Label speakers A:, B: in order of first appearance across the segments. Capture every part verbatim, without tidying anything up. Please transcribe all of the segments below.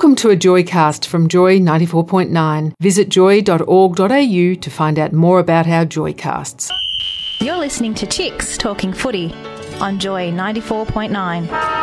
A: Welcome to a Joycast from Joy ninety-four point nine. Visit joy dot org dot a u to find out more about our Joycasts.
B: You're listening to Chicks Talking Footy on Joy ninety-four point nine.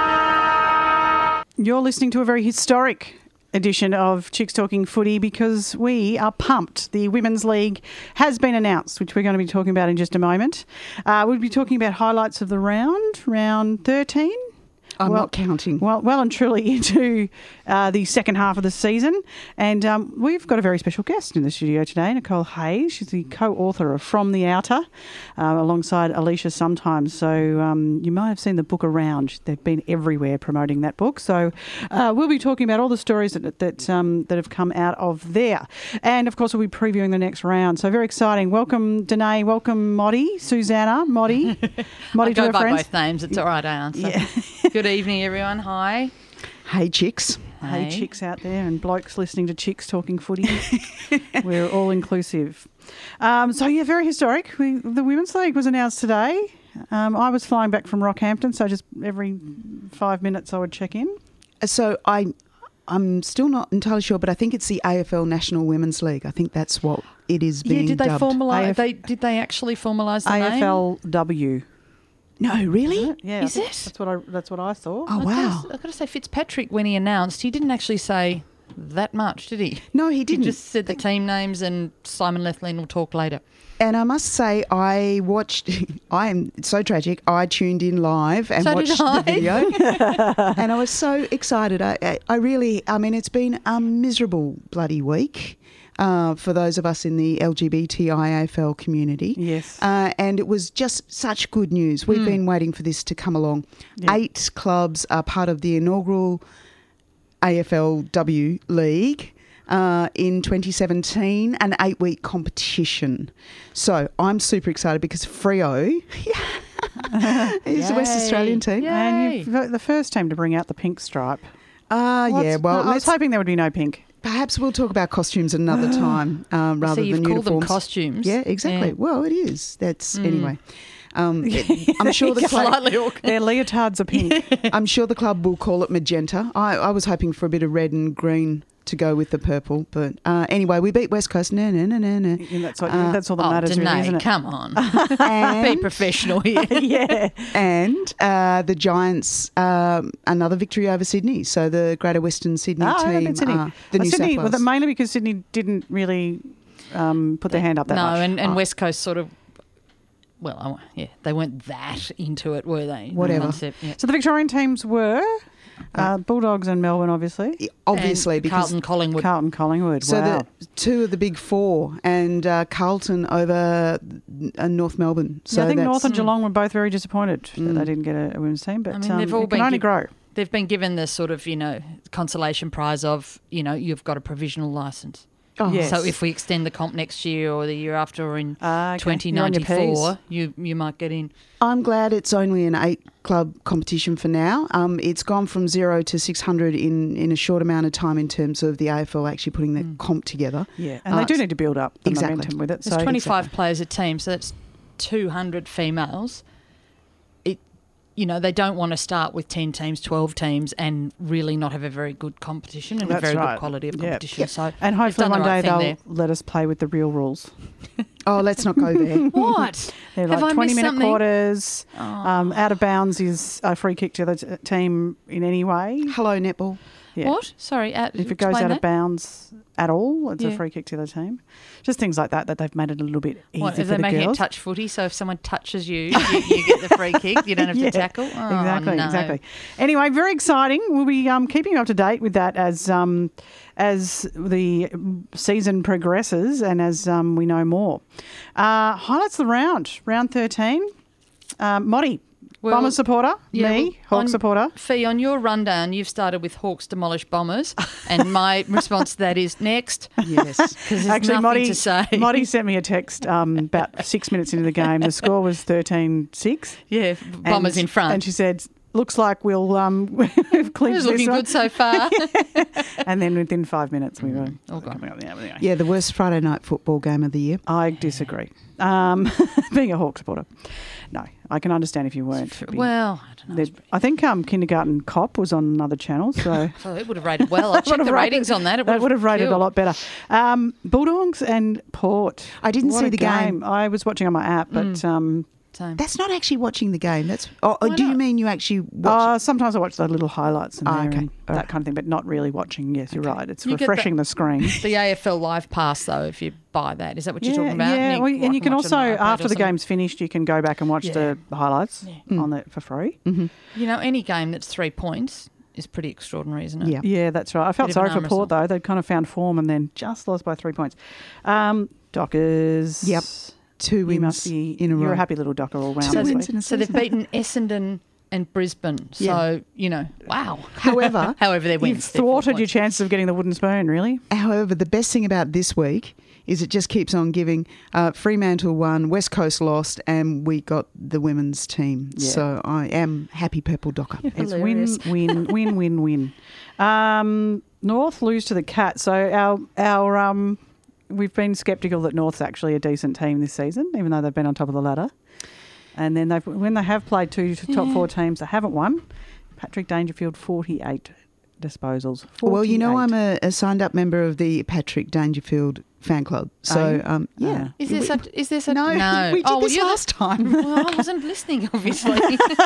C: You're listening to a very historic edition of Chicks Talking Footy because we are pumped. The Women's League has been announced, which we're going to be talking about in just a moment. Uh, we'll be talking about highlights of the round, round thirteen.
D: I'm
C: well,
D: not counting.
C: Well, well and truly into uh, the second half of the season. And um, we've got a very special guest in the studio today, Nicole Hayes. She's the co-author of From the Outer, uh, alongside Alicia Sometimes. So um, you might have seen the book around. They've been everywhere promoting that book. So uh, we'll be talking about all the stories that that, um, that have come out of there. And, of course, we'll be previewing the next round. So very exciting. Welcome, Danae. Welcome, Modi. Susanna. Modi. Modi
E: I go
C: to her
E: by
C: friends.
E: both names. It's all right, I answer.
C: Yeah.
E: Good evening, everyone. Hi.
D: Hey, chicks.
C: Hey,
E: Hey.
C: chicks out there and blokes listening to Chicks Talking Footy. We're all inclusive. Um, so, yeah, very historic. We, the Women's League was announced today. Um, I was flying back from Rockhampton, so just every five minutes I would check in.
D: So I, I'm still not entirely sure, but I think it's the A F L National Women's League. I think that's what it is being
E: Yeah, did they
D: dubbed.
E: formalise?
C: A F-
E: They did they actually formalise the
C: A F
E: name?
C: L W.
D: No, really?
C: Yeah,
E: Is
C: I think
E: it?
C: That's what I. That's what I thought.
D: Oh,
E: I've
D: wow.
E: Got to, I've got to say, Fitzpatrick, when he announced, he didn't actually say that much, did he?
D: No, he
E: He
D: didn't.
E: just said the team names, and Simon Lethlean will talk later.
D: And I must say, I watched, I am it's so tragic, I tuned in live and
E: So did
D: watched
E: I.
D: the video. And I was so excited. I, I, I really, I mean, it's been a miserable bloody week uh, for those of us in the L G B T I A F L community.
C: Yes.
D: Uh, and it was just such good news. We've been waiting for this to come along.
C: Yeah.
D: Eight clubs are part of the inaugural A F L W League. Uh, in twenty seventeen, an eight-week competition. So I'm super excited because Freo is the West
E: Yay.
D: Australian team.
E: Yay.
C: And you've the first team to bring out the pink stripe.
D: Ah,
C: What's-
D: yeah. Well,
C: no, I was
D: let's,
C: hoping there would be no pink.
D: perhaps we'll talk about costumes another time um, rather
E: so you've
D: than
E: called
D: uniforms.
E: them costumes.
D: Yeah, exactly.
E: Yeah.
D: Well, it is. That's anyway. Um, it- I'm sure the club.
E: Slightly awkward.
C: Their leotards are pink.
D: I'm sure the club will call it magenta. I, I was hoping for a bit of red and green to go with the purple, but uh, anyway, we beat West Coast. No, no, no, no, no.
C: And that's, what,
D: Uh,
C: that's all that
E: Oh,
C: matters,
E: Danae,
C: really, isn't it?
E: come on. Be
D: And,
E: professional here.
C: Yeah.
D: and uh, the Giants, um, another victory over Sydney. So the Greater Western Sydney
C: Oh, I
D: team,
C: bet Sydney.
D: are the
C: Uh,
D: New
C: Sydney,
D: South
C: well,
D: Wales.
C: mainly because Sydney didn't really um, put their hand up that
E: no,
C: much.
E: and, and
C: Oh.
E: West Coast sort of, well, I- yeah, they weren't that into it, were they?
D: Whatever.
E: Concept, yeah.
C: So the Victorian teams were uh, Bulldogs and Melbourne, obviously.
D: Obviously,
E: And
D: because
E: Carlton, Collingwood.
C: Carlton, Collingwood.
D: so
C: wow.
D: the two of the big four, and uh, Carlton over uh, North Melbourne. So
C: yeah, I think
D: that's,
C: North and Geelong were both very disappointed that
D: Mm.
C: they didn't get a, a women's team, but
E: I mean,
C: um,
E: they've all
C: it can
E: been
C: only
E: giv-
C: grow.
E: They've been given the sort of, you know, consolation prize of, you know, you've got a provisional licence.
D: Oh,
C: Yes.
E: So if we extend the comp next year or the year after or in
C: Ah, okay.
E: twenty
C: You're on your
E: ninety-four,
C: Ps.
E: you you might get in.
D: I'm glad it's only an eight club competition for now. Um, it's gone from zero to six hundred in, in a short amount of time in terms of the A F L actually putting the comp together.
C: Yeah, and
D: Uh,
C: they do need to build up the
D: exactly.
C: momentum with it.
E: There's
C: so
E: twenty-five players a team, so that's two hundred females. It, you know, they don't want to start with ten teams, twelve teams, and really not have a very good competition and
C: That's
E: a very
C: right.
E: good quality of
C: Yeah.
E: competition.
D: Yep.
E: So
C: And
E: they've
C: hopefully
E: done the
C: one
E: right
C: day
E: thing
C: they'll
E: there.
C: let us play with the real rules.
D: Oh, let's not go there.
E: What?
C: They're
E: Have
C: like
E: I
C: twenty
E: missed
C: minute
E: something?
C: quarters.
E: Oh.
C: Um, out of bounds is a free kick to the t- team in any way.
D: Hello, netball.
C: Yeah.
E: What? Sorry. Uh,
C: If it goes
E: explain
C: out
E: that.
C: of bounds at all, it's a
E: Yeah.
C: free kick to the team. Just things like that that they've made it a little bit easy
E: What,
C: for
E: if they're
C: the
E: making
C: girls.
E: it touch footy, so if someone touches you, you, you get the free kick. You don't have
C: Yeah,
E: to tackle. Oh,
C: exactly,
E: no.
C: exactly. Anyway, very exciting. We'll be um, keeping you up to date with that as um, as the season progresses and as um, we know more. Uh, highlights of the round, round thirteen. Um, Modi,
E: Well,
C: Bomber supporter,
E: yeah,
C: me,
E: well,
C: Hawk
E: on-
C: supporter.
E: Fee, on your rundown, you've started with Hawks demolish Bombers, and my response to that is next.
D: Yes.
E: Because there's
C: Actually,
E: nothing
C: Modi,
E: to say.
C: Modi sent me a text um, about six minutes into the game. The score was thirteen six.
E: yeah, Bombers
C: And-
E: in front.
C: And she said, looks like we'll um, we've clinched
E: It's
C: this
E: looking
C: one.
E: good so far.
C: And then within five minutes we were
E: All gone.
C: coming up with the anyway.
D: Yeah, the worst Friday night football game of the year.
C: I disagree. Um, being a Hawk supporter, no, I can understand if you weren't. It'd be-
E: Well, I don't know.
C: there'd- I think um, Kindergarten Cop was on another channel, so
E: So it would have rated well. I
C: Would
E: checked
C: have
E: the
C: rated-
E: ratings on that. It
C: that would have rated
E: killed.
C: a lot better. Um, Bulldogs and Port.
D: I didn't
C: What
D: see
C: a
D: the game.
C: I was watching on my app, but um,
E: Same.
D: That's not actually watching the game. That's. Oh,
E: Why
D: do you
E: not?
D: mean you actually watch?
C: uh, sometimes I watch the little highlights and,
D: Oh,
C: there
D: okay.
C: and
D: All
C: that
D: right.
C: kind of thing, but not really watching. Yes, you're right. It's
E: You get
C: refreshing the screen.
E: The A F L Live Pass, though, if you buy that. Is that what you're talking about?
C: Yeah, well, and you can
E: watch
C: also,
E: on an iPad or
C: after the
E: something.
C: game's finished, you can go back and watch
E: Yeah.
C: the highlights
E: Yeah.
C: on it for free.
E: You know, any game that's three points is pretty extraordinary, isn't it?
D: Yeah.
C: Yeah, that's right. I felt
E: Bit of an
C: sorry for
E: arm
C: Port, though. They'd kind of found form and then just lost by three points. Um, Dockers.
D: Yep. Two
C: You
D: wins
C: must be,
D: in a row.
C: you're a happy little Docker all round.
D: Two
C: this
D: wins
C: week.
D: in a
E: So they've
D: season.
E: beaten Essendon and Brisbane. So,
D: Yeah.
E: you know, wow.
D: However,
E: However, they win.
C: You've thwarted your chances of getting the wooden spoon, really.
D: However, the best thing about this week is it just keeps on giving. Uh, Fremantle won, West Coast lost, and we got the women's team.
C: Yeah.
D: So I am happy Purple Docker.
C: It's
E: Hilarious.
C: win, win, win, win, win. Um, North lose to the Cats. So our our um, we've been sceptical that North's actually a decent team this season, even though they've been on top of the ladder. And then they've when they have played two top four teams, they haven't won. Patrick Dangerfield, forty-eight disposals.
D: Well, you know,
C: forty-eight.
D: I'm a, a signed up member of the Patrick Dangerfield fan club. So,
C: you?
D: um, yeah.
E: Is there
D: We-
E: such? Is there such?
D: No, we did
E: oh, well,
D: this
E: you're the-
D: last time.
E: Well, I wasn't listening, obviously.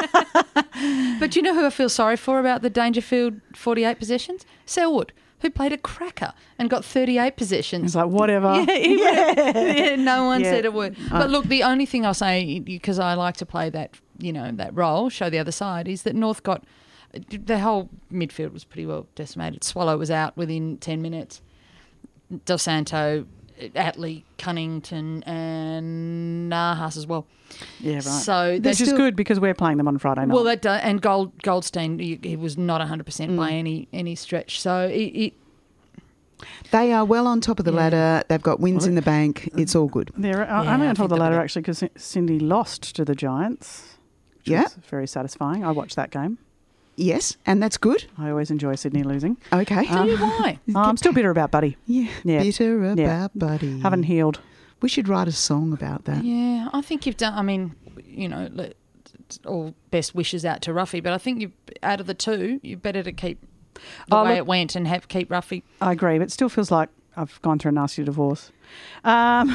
E: But you know who I feel sorry for about the Dangerfield forty-eight possessions? Selwood, who played a cracker and got thirty-eight possessions.
C: It's like whatever.
E: Yeah, he would've- yeah, no one
C: Yeah.
E: said a word. But look, the only thing I'll say, because I like to play that, you know, that role, show the other side, is that North got the whole midfield was pretty well decimated. Swallow was out within ten minutes. Dos Santo, Atley, Cunnington, and Nahas as well.
C: Yeah, right.
E: So
C: Which
E: that's
C: is
D: still-
C: good because we're playing them on Friday night.
E: well, that do, and Gold Goldstein, he, he was not one hundred percent
C: Mm.
E: by any any stretch. So it, it
D: They are well on top of the
E: Yeah.
D: ladder. They've got wins in the bank. It's all good.
C: They're uh,
E: Yeah,
C: only
E: I
C: on top of
E: think
C: the
E: they'll
C: ladder
E: be-
C: actually because Cindy lost to the Giants. Which
D: Yeah.
C: was very satisfying. I watched that game.
D: Yes, and that's good.
C: I always enjoy Sydney losing.
D: Okay.
E: tell you why.
C: Oh, I'm still bitter about Buddy.
D: yeah.
C: Yeah.
D: Bitter about
C: Yeah.
D: Buddy.
C: Haven't healed.
D: We should write a song about that.
E: Yeah, I think you've done. I mean, you know, let, all best wishes out to Ruffy, but I think you out of the two, you better to keep the
C: Oh,
E: way
C: look-
E: it went and have keep Ruffy.
C: I agree, but it still feels like I've gone through a nasty divorce. Um,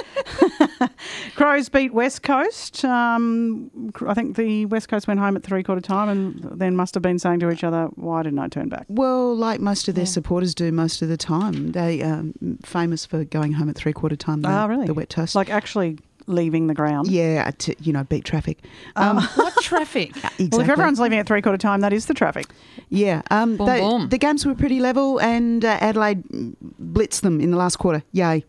C: Crows beat West Coast. Um, I think the West Coast went home at three quarter time and then must have been saying to each other, why didn't I turn back?
D: Well, like most of their
E: Yeah.
D: supporters do most of the time. They um famous for going home at three quarter time. The,
C: Ah, really?
D: The wet toast.
C: Like actually leaving the ground.
D: yeah, to, you know, beat traffic. Um,
E: What traffic?
D: exactly.
C: Well, if everyone's leaving at three quarter time, that is the traffic.
D: Yeah, um,
E: Boom,
D: they-
E: boom.
D: the games were pretty level, and uh, Adelaide blitzed them in the last quarter. Yay!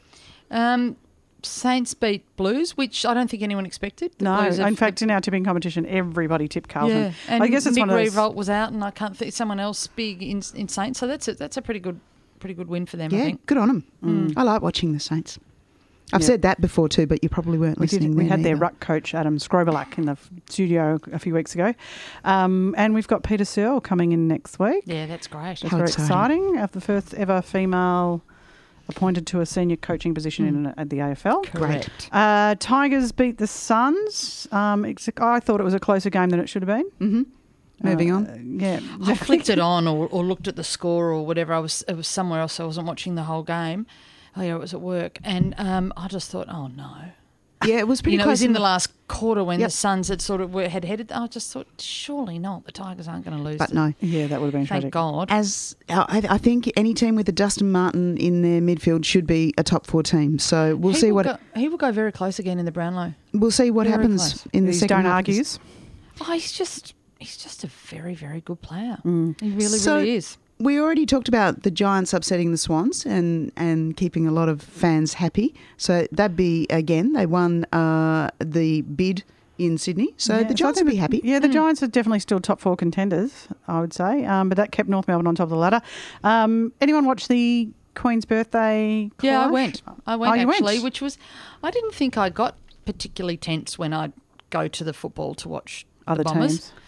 E: Um, Saints beat Blues, which I don't think anyone expected. The
C: No,
E: Blues have-
C: in fact, in our tipping competition, everybody tipped Carlton.
E: yeah, and
C: I guess it's
E: Nick
C: one of those.
E: Revolt was out, and I can't think someone else big in, in Saints. So that's a, that's a pretty good pretty good win for them. I
D: Yeah,
E: think.
D: good on them.
C: Mm.
D: I like watching the Saints. I've
C: Yeah.
D: said that before too, but you probably weren't
C: We, did,
D: listening.
C: we
D: then
C: had their
D: either.
C: ruck coach, Adam Skrobelak, in the f- studio a few weeks ago. Um, and we've got Peter Searle coming in next week.
E: Yeah, that's great.
C: That's
D: How
C: very
D: exciting.
C: exciting. Of the first ever female appointed to a senior coaching position in at the A F L.
E: Correct.
C: Uh, Tigers beat the Suns. Um, it's, I thought it was a closer game than it should have been.
D: Mm-hmm. Moving
C: Uh,
D: on.
C: Yeah.
E: I flicked it on or, or looked at the score or whatever. I was it was somewhere else. So I wasn't watching the whole game. Oh yeah, it was at work, and um, I just thought, oh no.
D: Yeah, it was pretty
E: You know, it
D: close
E: was in the last quarter when
D: Yep.
E: the Suns had sort of were, had headed. I just thought, surely not. The Tigers aren't going to lose.
D: But
E: it.
D: no,
C: Yeah, that would have been
E: Thank
C: tragic.
E: God.
D: as I, I think any team with a Dustin Martin in their midfield should be a top four team. So we'll
E: he
D: see
E: will
D: what
E: go, he will go very close again in the Brownlow.
D: we'll see what
E: Very
D: happens
E: close.
D: in the
C: These
D: second
C: don't
D: half of this-
C: argues.
E: Oh, he's just he's just a very very good player.
C: Mm.
E: He really
D: So-
E: really is.
D: We already talked about the Giants upsetting the Swans and, and keeping a lot of fans happy. So that'd be, again, they won uh, the bid in Sydney. So
E: Yeah,
D: the
E: so
C: I
D: Giants
C: think
D: will be
C: the-
D: happy.
C: Yeah, the
E: Mm.
C: Giants are definitely still top four contenders, I would say. Um, but that kept North Melbourne on top of the ladder. Um, anyone watch the Queen's birthday
E: Yeah, I
C: clash?
E: went. I went
C: Oh, you
E: actually,
C: went?
E: which was I didn't think I got particularly tense when I'd go to the football to watch
C: Other
E: the Bombers.
C: teams.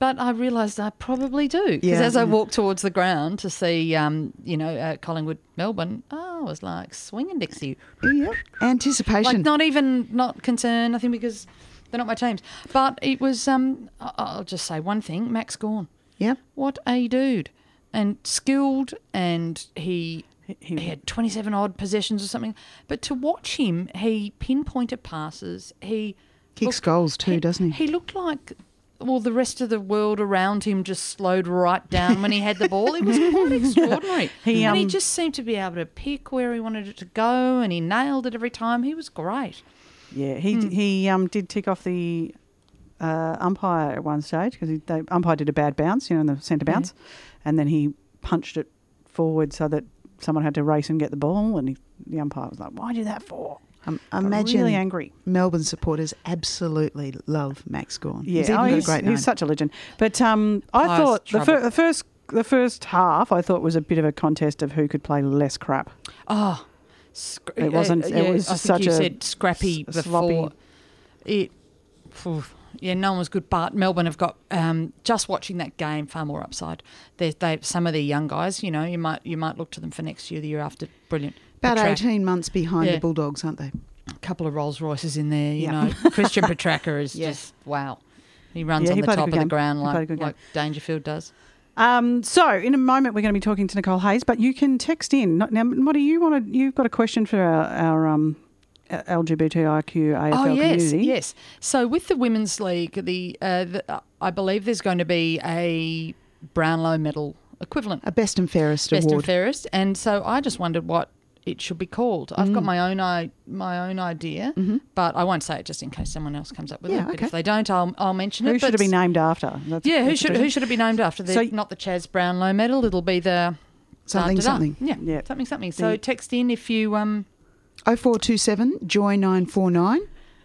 E: but I realised I probably do because
D: Yeah.
E: as I walked towards the ground to see, um, you know, uh, Collingwood, Melbourne, oh, I was like swinging Dixie,
D: Yeah. Anticipation.
E: like not even not concerned. I think because they're not my teams, but it was. Um, I- I'll just say one thing: Max Gawn.
D: Yep.
E: What a dude, and skilled, and he.
C: He-
E: He had twenty-seven odd possessions or something, but to watch him, he pinpointed passes. He
D: Kicks
E: looked-
D: goals too, doesn't he?
E: He looked like, well, the rest of the world around him just slowed right down when he had the ball. It was quite extraordinary.
C: He,
E: and he
C: um,
E: just seemed to be able to pick where he wanted it to go, and he nailed it every time. He was great.
C: Yeah, he he um did tick off the uh, umpire at one stage because the umpire did a bad bounce, you know, in the centre bounce, and then he punched it forward so that someone had to race and get the ball, and he, the umpire was like, "Why do that for?"
D: Um,
C: Got
D: imagine
C: really angry.
D: Melbourne supporters absolutely love Max Gawn.
C: Yeah,
D: he's even
C: oh,
D: got
C: he's,
D: a great name.
C: he's such a legend. But um, I
E: Pies
C: thought the,
E: trouble.
C: fir- the first the first half I thought was a bit of a contest of who could play less crap.
E: Oh, scr-
C: It wasn't- it
E: yeah,
C: was
E: I
C: just
E: think
C: such
E: you
C: a
E: said scrappy
C: s-
E: before.
C: sloppy.
E: It, phew, yeah, no one was good. But Melbourne have got um, just watching that game far more upside. They, they, some of the young guys, you know, you might you might look to them for next year, the year after. Brilliant.
D: About
E: Petrarca-
D: eighteen months behind
E: Yeah.
D: the Bulldogs, aren't they?
E: A couple of Rolls Royces in there, you
D: Yeah.
E: know. Christian Petrarca is
D: Yeah.
E: just wow. He runs
C: Yeah,
E: on
C: he
E: the
C: played a
E: top
C: good
E: of the
C: game.
E: ground
C: He played a
E: like,
C: good game.
E: like Dangerfield does.
C: Um, so in a moment we're going to be talking to Nicole Hayes, but you can text in. Now, what do you want to? You've got a question for our, our um, L G B T I Q A F L
E: Oh yes,
C: community.
E: yes. So with the women's league, the, uh, the uh, I believe there's going to be a Brownlow medal equivalent,
D: A best and fairest
E: best
D: award.
E: and fairest, and so I just wondered what it should be called. I've got
D: Mm.
E: my own I, my own idea,
D: Mhm.
E: but I won't say it just in case someone else comes up with
D: Yeah,
E: it. But
D: okay.
E: if they don't, I'll I'll mention
C: Who
E: it.
C: should
E: but
C: it be named after? That's,
E: Yeah, who
C: that's the
E: should who
C: question.
E: should it be named after? The,
C: So-
E: not the Chaz Brownlow medal. It'll be the
D: Something,
E: da-da-da.
D: something.
E: Yeah,
C: Yeah.
E: something, something. So
C: The-
E: text in if you um.
D: oh four two seven joy nine four nine.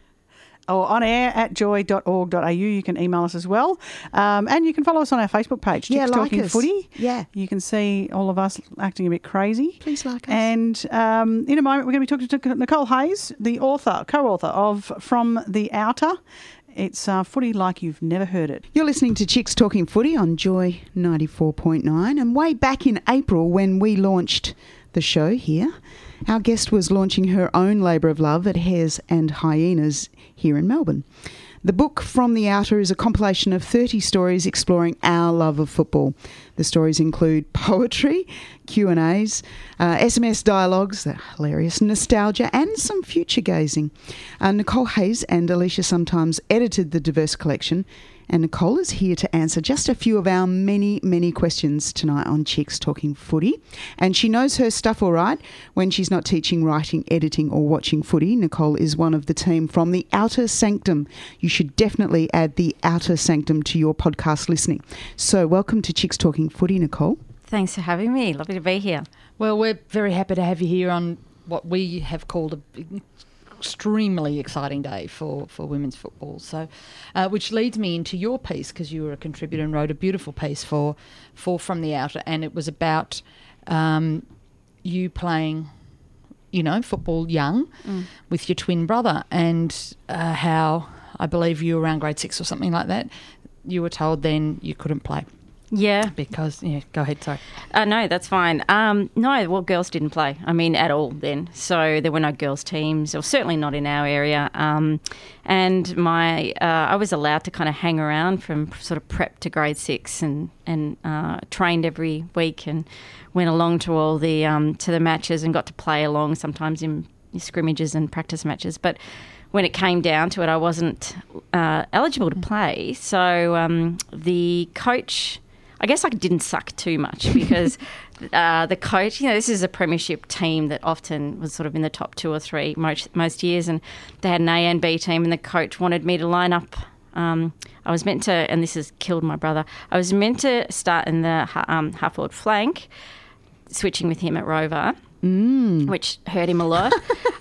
C: Or on air at joy dot org dot a u. You can email us as well. Um, and you can follow us on our Facebook page,
D: Yeah,
C: Chicks
D: like
C: Talking
D: us.
C: Footy.
D: Yeah.
C: You can see all of us acting a bit crazy.
D: Please like us.
C: And um, in a moment, we're going to be talking to Nicole Hayes, the author, co-author of From the Outer. It's uh, footy like you've never heard it.
D: You're listening to Chicks Talking Footy on Joy ninety-four point nine. And way back in April, when we launched the show here, our guest was launching her own labour of love at Hares and Hyenas here in Melbourne. The book From the Outer is a compilation of thirty stories exploring our love of football. The stories include poetry, Q and A's, uh, S M S dialogues, they're hilarious, nostalgia and some future gazing. Uh, Nicole Hayes and Alicia sometimes edited the diverse collection, and Nicole is here to answer just a few of our many, many questions tonight on Chicks Talking Footy. And she knows her stuff all right when she's not teaching, writing, editing or watching footy. Nicole is one of the team from the Outer Sanctum. You should definitely add the Outer Sanctum to your podcast listening. So welcome to Chicks Talking Footy, Nicole.
F: Thanks for having me. Lovely to be here.
E: Well, we're very happy to have you here on what we have called a big, extremely exciting day for, for women's football. So, uh, which leads me into your piece, because you were a contributor and wrote a beautiful piece for for From the Outer, and it was about um, you playing, you know, football young
F: Mm.
E: with your twin brother, and uh, how I believe you were around grade six or something like that. You were told then you couldn't play
F: Yeah.
E: because yeah. Go ahead, sorry.
F: Uh, no, that's fine. Um, no, well, girls didn't play. I mean, at all then. So there were no girls' teams, or certainly not in our area. Um, and my, uh, I was allowed to kind of hang around from sort of prep to grade six, and and uh, trained every week, and went along to all the um, to the matches, and got to play along sometimes in scrimmages and practice matches. But when it came down to it, I wasn't uh, eligible to play. So um, the coach, I guess I didn't suck too much, because uh, the coach, you know, this is a premiership team that often was sort of in the top two or three most, most years, and they had an A and B team, and the coach wanted me to line up. Um, I was meant to, and this has killed my brother, I was meant to start in the ha- um, half-forward flank, switching with him at Rover,
D: Mm.
F: which hurt him a lot.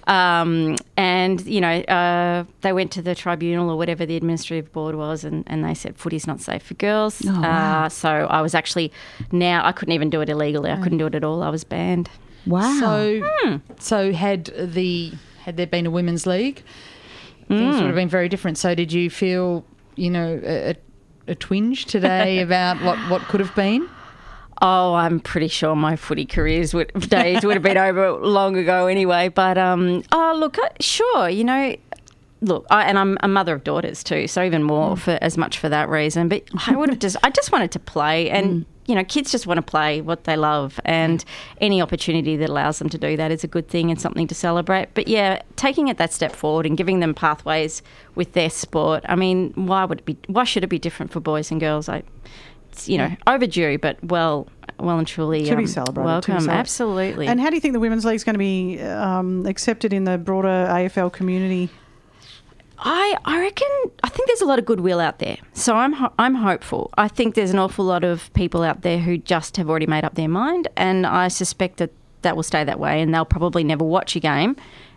F: um, and, you know, uh, they went to the tribunal or whatever the administrative board was, and, and they said footy's not safe for girls.
D: Oh, wow.
F: uh, so I was actually, now I couldn't even do it illegally. I couldn't do it at all. I was banned.
D: Wow.
E: So, so had the had there been a women's league, things would have been very different. So, did you feel, you know, a, a twinge today about what, what could have been?
F: Oh, I'm pretty sure my footy careers would, days would have been over long ago anyway. But, um, oh, look, uh, sure, you know, look, I, and I'm a mother of daughters too, so even more mm. for as much for that reason. But I would have just, I just wanted to play, and, mm. you know, kids just want to play what they love, and any opportunity that allows them to do that is a good thing and something to celebrate. But, yeah, taking it that step forward and giving them pathways with their sport, I mean, why would it be, why should it be different for boys and girls? I you know, overdue, but well, well and truly
C: to be
F: um,
C: celebrated.
F: Welcome,
C: to be celebrated.
F: Absolutely.
C: And how do you think the Women's League is going to be um, accepted in the broader A F L community?
F: I I reckon I think there's a lot of goodwill out there, so I'm ho- I'm hopeful. I think there's an awful lot of people out there who just have already made up their mind, and I suspect that that will stay that way, and they'll probably never watch a game.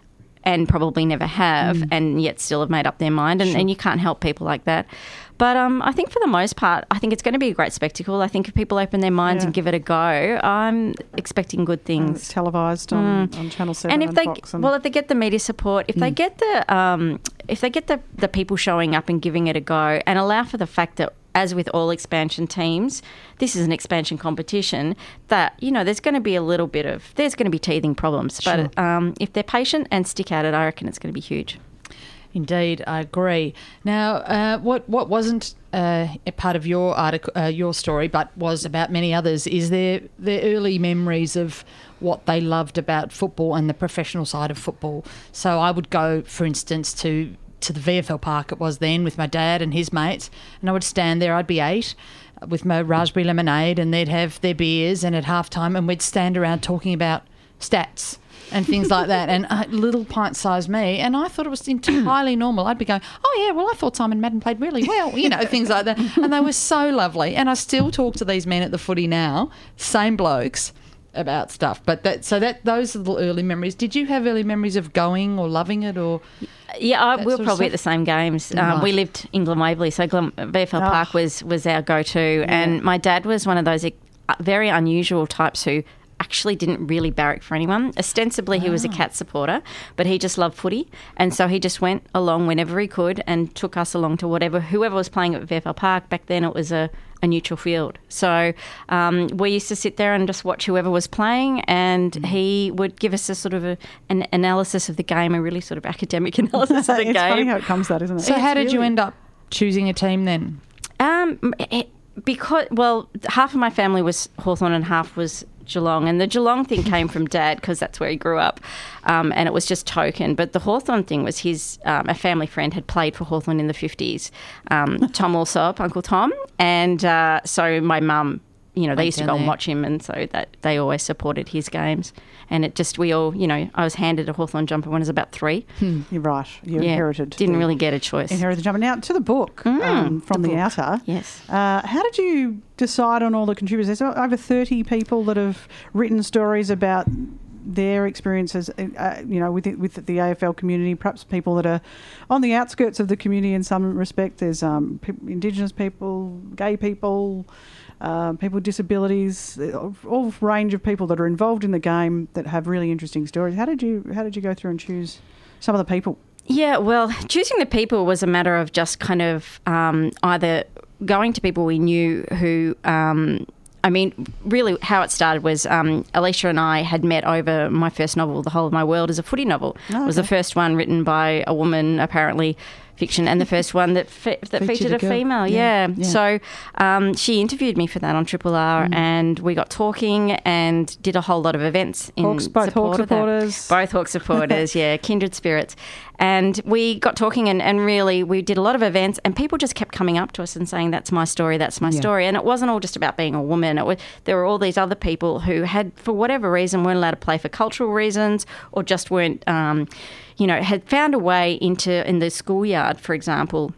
F: And probably never have, mm. and yet still have made up their mind, and, sure. and you can't help people like that. But um, I think for the most part, I think it's going to be a great spectacle. I think if people open their minds yeah. and give it a go, I'm expecting good things.
C: And it's televised on, mm. on Channel Seven
F: and if
C: and
F: they,
C: Fox. And
F: well, if they get the media support, if mm. they get the, um, if they get the the people showing up and giving it a go, and allow for the fact that, as with all expansion teams, this is an expansion competition, that, you know, there's going to be a little bit of, there's going to be teething problems. Sure. But um, if they're patient and stick at it, I reckon it's going to be huge.
E: Indeed, I agree. Now, uh, what what wasn't uh, a part of your article, uh, your story, but was about many others, is their their early memories of what they loved about football and the professional side of football. So I would go, for instance, to to the V F L park it was then with my dad and his mates, and I would stand there, I'd be eight, with my raspberry lemonade, and they'd have their beers, and at halftime and we'd stand around talking about stats and things like that, and uh, little pint-sized me, and I thought it was entirely normal. I'd be going, oh yeah, well I thought Simon Madden played really well, you know, things like that, and they were so lovely. And I still talk to these men at the footy now, same blokes, about stuff. But that, so that those are the early memories. Did you have early memories of going or loving it, or?
F: Yeah, I, we were probably at the same games. Um, right. We lived in Glen Waverley, so Glen, V F L oh. Park was was our go-to. Yeah. And my dad was one of those very unusual types who actually didn't really barrack for anyone. Ostensibly, he was a Cat supporter, but he just loved footy, and so he just went along whenever he could and took us along to whatever, whoever was playing at V F L Park. Back then it was a, a neutral field. So um, we used to sit there and just watch whoever was playing, and mm. he would give us a sort of a, an analysis of the game, a really sort of academic analysis of the
C: it's
F: game.
C: It's funny how it comes that, isn't it?
E: So
C: it's
E: how did
C: really...
E: you end up choosing a team then?
F: Um, it, because, well, half of my family was Hawthorn and half was Geelong, and the Geelong thing came from Dad because that's where he grew up, um, and it was just token. But the Hawthorn thing was his um, a family friend had played for Hawthorn in the fifties, um, Tom Alsop, Uncle Tom, and uh, so my mum, you know, they used to go and watch him, and so that they always supported his games. And it just, we all, you know, I was handed a Hawthorn jumper when I was about three.
C: Hmm, you're right. You
F: yeah,
C: inherited.
F: Didn't
C: the,
F: really get a choice.
C: Inherited the jumper. Now, to the book,
F: mm,
C: um, From the,
F: the
C: Outer.
F: Yes.
C: Uh, how did you decide on all the contributors? There's over thirty people that have written stories about their experiences, uh, you know, with it, with the A F L community, perhaps people that are on the outskirts of the community in some respect. There's um, pe- Indigenous people, gay people, Uh, people with disabilities, all range of people that are involved in the game that have really interesting stories. How did you how did you go through and choose some of the people?
F: Yeah, well, choosing the people was a matter of just kind of um, either going to people we knew who, um, I mean, really how it started was um, Alicia and I had met over my first novel, The Whole of My World, is a footy novel. Oh, okay. It was the first one written by a woman, apparently, fiction, and the first one that fe- that featured, featured a, a female. Yeah. yeah. yeah. So um, she interviewed me for that on Triple R, mm. and we got talking and did a whole lot of events in
C: Hawks, both
F: support
C: Hawk supporters.
F: Both Hawk supporters, yeah, kindred spirits. And we got talking, and, and really we did a lot of events, and people just kept coming up to us and saying, that's my story, that's my yeah. story. And it wasn't all just about being a woman. It was, there were all these other people who had, for whatever reason, weren't allowed to play for cultural reasons, or just weren't, um, you know, had found a way into, in the schoolyard, for example,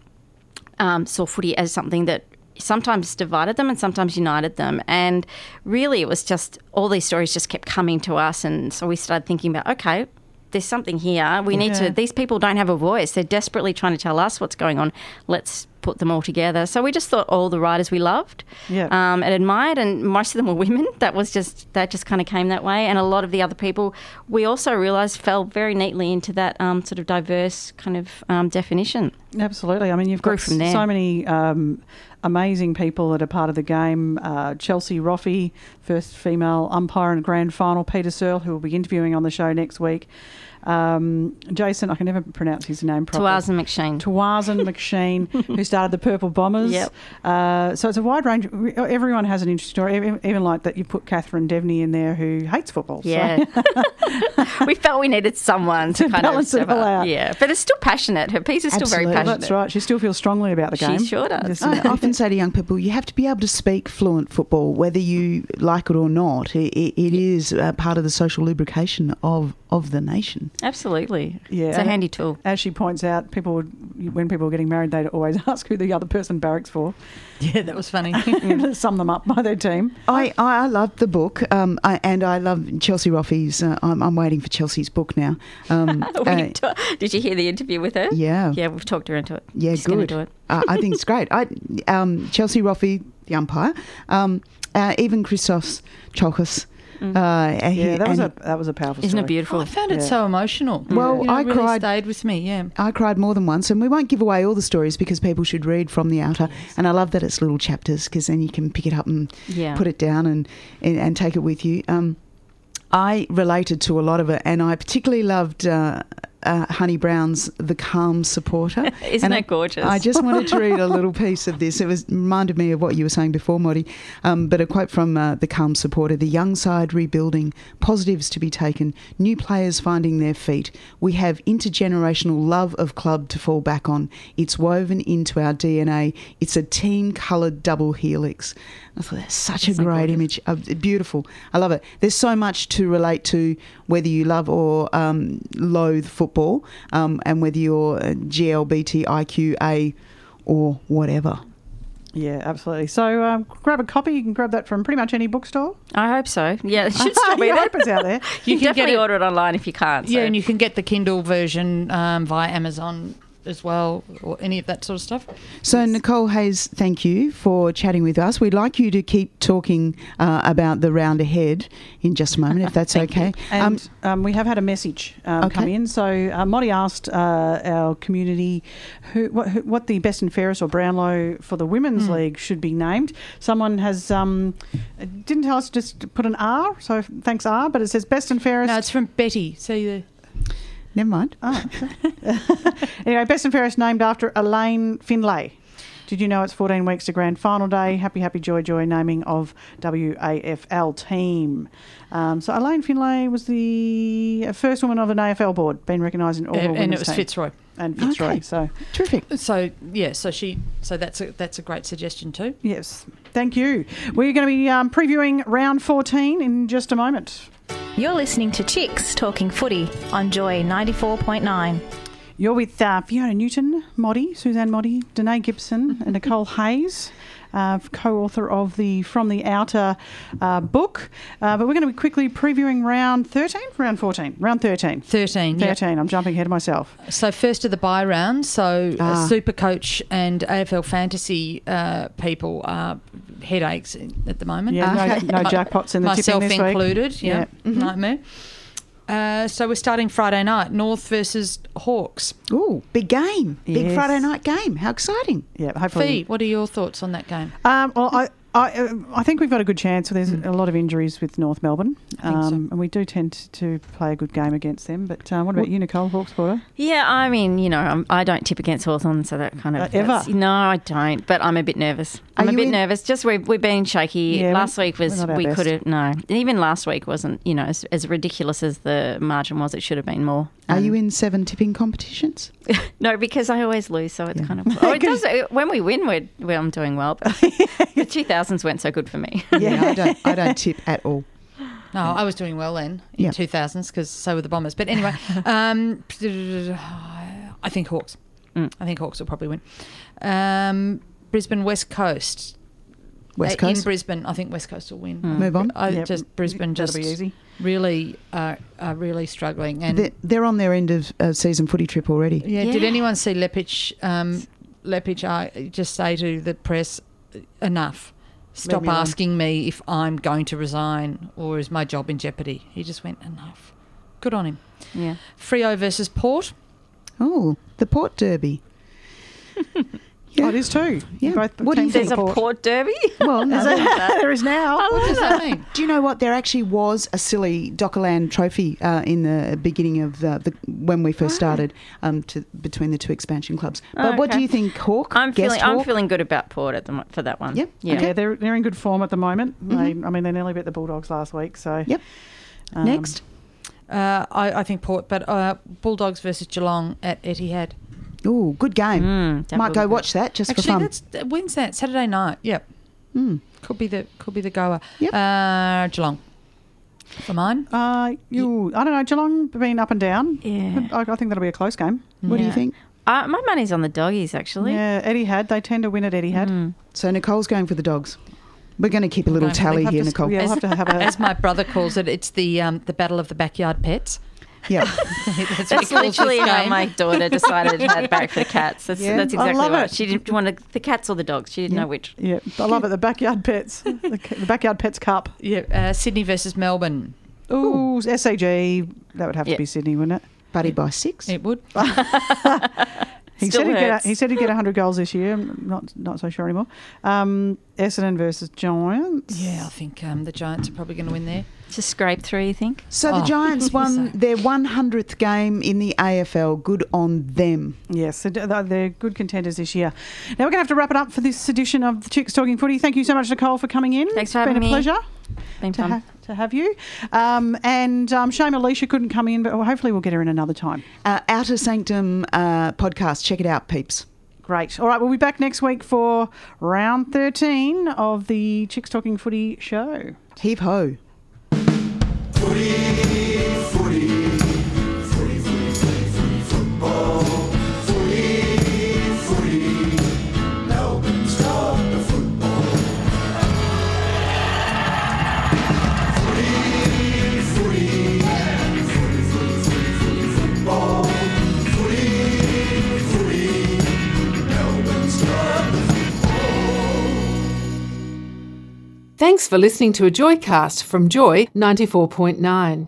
F: um, saw footy as something that sometimes divided them and sometimes united them. And really it was just, all these stories just kept coming to us. And so we started thinking about, okay, there's something here. We need yeah. to, these people don't have a voice. They're desperately trying to tell us what's going on. Let's put them all together. So we just thought all the writers we loved yeah. um, and admired, and most of them were women. That was just, that just kind of came that way. And a lot of the other people we also realised fell very neatly into that um, sort of diverse kind of um, definition.
C: Absolutely. I mean, you've
F: Grew
C: got
F: from there.
C: so many um, amazing people that are part of the game. Uh, Chelsea Roffey, first female umpire in the grand final. Peter Searle, who will be interviewing on the show next week. Um, Jason, I can never pronounce his name properly.
F: Tawazun McShane.
C: Tawazun McShane, who started the Purple Bombers.
F: Yep.
C: Uh, so it's a wide range. Everyone has an interesting story, even, even like that you put Catherine Devney in there who hates football.
F: Yeah.
C: So.
F: We felt we needed someone to,
C: To
F: kind
C: balance
F: of
C: it all out.
F: Yeah, but it's still passionate. Her piece is still
D: Absolutely.
F: very passionate.
C: That's right. She still feels strongly about the
F: She
C: game.
F: sure does.
C: Just-
D: I often say to young people, you have to be able to speak fluent football, whether you like it or not. It, it, it is uh, part of the social lubrication of, of the nation.
F: Absolutely.
C: Yeah.
F: It's a handy tool.
C: As she points out, people would, when people were getting married, they'd always ask who the other person barracks for.
E: Yeah, that was funny.
C: Sum them up by their team.
D: I, I love the book, um, I, and I love Chelsea Roffey's. Uh, I'm, I'm waiting for Chelsea's book now. Um,
F: We
D: uh,
F: ta- Did you hear the interview with her?
D: yeah,
F: Yeah, we've talked her into it.
D: yeah,
F: She's gonna
D: good.
F: do it.
D: uh, I think it's great. I, um, Chelsea Roffey, the umpire, um, uh, even Christos Chalkos. Uh, he-
C: Yeah, that was
D: and-
C: a that was a powerful
F: Isn't
C: story.
F: it beautiful?
E: I found it
C: Yeah.
E: so emotional.
D: Well,
E: You know,
D: I
E: it really
D: cried-
E: stayed with me, yeah.
D: I cried more than once, and we won't give away all the stories because people should read From the Outer. And I love that it's little chapters because then you can pick it up and
F: Yeah.
D: put it down and, and, and take it with you. Um, I related to a lot of it, and I particularly loved uh, uh, Honey Brown's The Calm Supporter.
F: Isn't
D: And
F: that
D: I-
F: gorgeous?
D: I just wanted to read a little piece of this. It was reminded me of what you were saying before, Modi, um, but a quote from uh, The Calm Supporter. The young side rebuilding, positives to be taken, new players finding their feet. We have intergenerational love of club to fall back on. It's woven into our D N A. It's a team-coloured double helix. I thought that's such
F: Isn't
D: a
F: that
D: great
F: gorgeous?
D: image. Uh, beautiful. I love it. There's so much to relate to, whether you love or um, loathe football, um, and whether you're uh, G L B T I Q A or whatever.
C: Yeah, absolutely. So um, grab a copy. You can grab that from pretty much any bookstore.
F: I hope so. Yeah, it should still be
C: I
F: there.
C: hope it's out there.
F: You can
E: can get
F: definitely
E: it-
F: order it online if you can't.
E: Yeah,
F: so.
E: and you can get the Kindle version um, via Amazon as well, or any of that sort of stuff.
D: So, Nicole Hayes, thank you for chatting with us. We'd like you to keep talking uh, about the round ahead in just a moment, if that's
F: Thank
D: okay.
C: And um, we have had a message um,
D: Okay.
C: come in. So uh, Modi asked uh, our community who what, who what the best and fairest or Brownlow for the Women's League should be named. Someone has um, didn't tell us, just put an R, so thanks R, but it says best and fairest.
E: No, it's from Betty. See the
D: Never mind.
C: Oh, okay. Anyway, best and fairest named after Elaine Finlay. Did you know it's fourteen weeks to grand final day? Happy, happy, joy, joy naming of W A F L team. Um, so Elaine Finlay was the first woman of an A F L board, been recognised in all
E: and, and it
C: women's
E: was
C: team.
E: Fitzroy.
C: And Fitzroy.
D: Okay.
C: So
D: Terrific.
E: So yeah, so she, so that's a that's a great suggestion too.
C: yes, thank you. We're going to be um, previewing round fourteen in just a moment.
B: You're listening to Chicks Talking Footy on Joy ninety-four point nine.
C: You're with uh, Fiona Newton, Modi, Suzanne Modi, Danae Gibson and Nicole Hayes, uh, co-author of the From the Outer uh, book. Uh, but we're going to be quickly previewing round thirteen, round fourteen, round thirteen.
E: Thirteen. Yep.
C: thirteen, I'm jumping ahead of myself.
E: So first of the bye round. So
D: Ah.
E: uh, Super Coach and A F L Fantasy uh, people are headaches at the moment.
C: Yeah,
D: Okay.
C: no, no jackpots in the
E: Myself
C: tipping this week.
E: included. Yeah, nightmare. Uh, so we're starting Friday night, North versus Hawks.
D: Ooh, big game. Big
C: Yes.
D: Friday night game. How exciting.
C: Yeah, hopefully.
E: Fee, what are your thoughts on that game?
C: Um, well, I, I, uh, I think we've got a good chance. There's a lot of injuries with North Melbourne,
E: I think so.
C: um, and we do tend to play a good game against them. But uh, what about you, Nicole, Hawks Porter?
F: Yeah, I mean, you know, I'm, I don't tip against Hawthorn, so that kind of...
C: Uh, ever?
F: that's- No, I don't, but I'm a bit nervous. I'm
D: Are
F: a
D: you
F: bit
D: in-
F: nervous. Just we've, we've been shaky.
C: Yeah,
F: last
C: we're-
F: week was...
C: we're not our
F: We
C: best.
F: could have... No. Even last week wasn't, you know, as, as ridiculous as the margin was, it should have been more.
D: Are
F: Um,
D: you in seven tipping competitions?
F: No, because I always lose, so it's
D: Yeah.
F: kind of... Oh, it does, when we win, we're, well, I'm doing well, but the two thousands went so good for me.
D: Yeah, I don't. I don't tip at all.
E: No, I was doing well then in
D: Yeah.
E: two thousands because so were the Bombers. But anyway, um, I think Hawks.
F: Mm.
E: I think Hawks will probably win. Um, Brisbane West Coast.
D: West
E: Uh, In
D: Coast.
E: Brisbane, I think West Coast will win.
D: Move on.
E: I
C: Yep.
E: just Brisbane
C: That'll
E: just
C: be easy.
E: really uh, are really struggling. And
D: They're, they're on their end of uh, season footy trip already.
E: yeah, did
F: Yeah.
E: anyone see Lepic? Um, Lepic uh, just say to the press, "Enough! Stop
C: me alone."
E: asking me if I'm going to resign or is my job in jeopardy." He just went, "Enough." Good on him.
F: Yeah.
E: Freo versus Port.
D: Oh, the Port Derby.
C: Oh, it is too.
D: Yeah.
C: Both
D: What do you
C: teams
D: think?
F: There's a
C: support.
F: Port Derby.
D: Well, no,
C: There is now.
E: What does that mean?
D: do you know what? There actually was a silly Dockland trophy uh, in the beginning of the, the when we first started um, to between the two expansion clubs. But
F: Oh,
D: what do
F: okay.
D: you think, Hawk?
F: I'm
D: Guest
F: feeling. I'm
D: Hawk?
F: feeling good about Port at the mo- for that one.
D: Yep.
F: Yeah.
C: Yeah, they're they're in good form at the moment.
D: Mm-hmm.
C: They, I mean, they nearly beat the Bulldogs last week. So
D: Yep.
C: um,
D: Next.
E: Uh, I, I think Port, but uh, Bulldogs versus Geelong at Etihad.
D: Oh, good game.
F: Mm, that
D: Might
F: will
D: go
F: be
D: watch that just
E: Actually,
D: for fun.
E: that's that- when's that? Saturday night. Yep,
D: Mm.
E: could be the could be the goer.
D: Yep.
E: Uh, Geelong for mine.
C: Uh, you, I don't know. Geelong have been up and down.
F: Yeah.
C: I, I think that'll be a close game.
D: What do you
F: Yeah.
D: think?
F: Uh, my money's on the doggies, actually.
C: Yeah, Etihad. They tend to win at Etihad.
F: Mm.
D: So Nicole's going for the Dogs. We're going to keep a little
E: Okay.
D: tally
C: We'll have
D: here,
C: to-
D: Nicole.
C: Yeah, we'll have to have a.
E: As my brother calls it, it's the um, the battle of the backyard pets.
D: Yeah.
E: That's, what he
F: That's
E: calls
F: literally
E: this
F: how
E: game.
F: my daughter decided to head back for the cats. That's,
C: Yeah,
F: that's
C: I
F: exactly
C: love
F: right.
C: it.
F: She didn't want to, the cats or the dogs. She didn't
D: Yeah.
F: know which.
C: Yeah, I love it. The backyard pets. The, the backyard pets cup.
E: Yeah, uh, Sydney versus Melbourne.
C: Ooh, S C G. That would have
F: Yeah.
C: to be Sydney, wouldn't it?
D: Buddy by six.
E: It would.
C: He
F: Still
C: said he'd get.
F: hurts.
C: A, he said he'd get one hundred goals this year. I'm not not so sure anymore. Um, Essendon versus Giants.
E: Yeah, I think um, the Giants are probably going to win there.
F: Just scrape through, you think?
D: So the
E: Oh,
D: Giants won
E: so-
D: their one hundredth game in the A F L. Good on them.
C: Yes, they're they're good contenders this year. Now we're going to have to wrap it up for this edition of the Chicks Talking Footy. Thank you so much, Nicole, for coming in.
F: Thanks for
C: It's
F: having
C: been a
F: me.
C: pleasure
F: Been
C: to,
F: fun.
C: ha- to have you. Um, and um, shame Alicia couldn't come in, but hopefully we'll get her in another time.
D: Uh, Outer Sanctum uh, podcast. Check it out, peeps.
C: Great. All right, we'll be back next week for round thirteen of the Chicks Talking Footy show.
D: Heave ho.
A: Thanks for listening to a Joycast from Joy ninety-four point nine.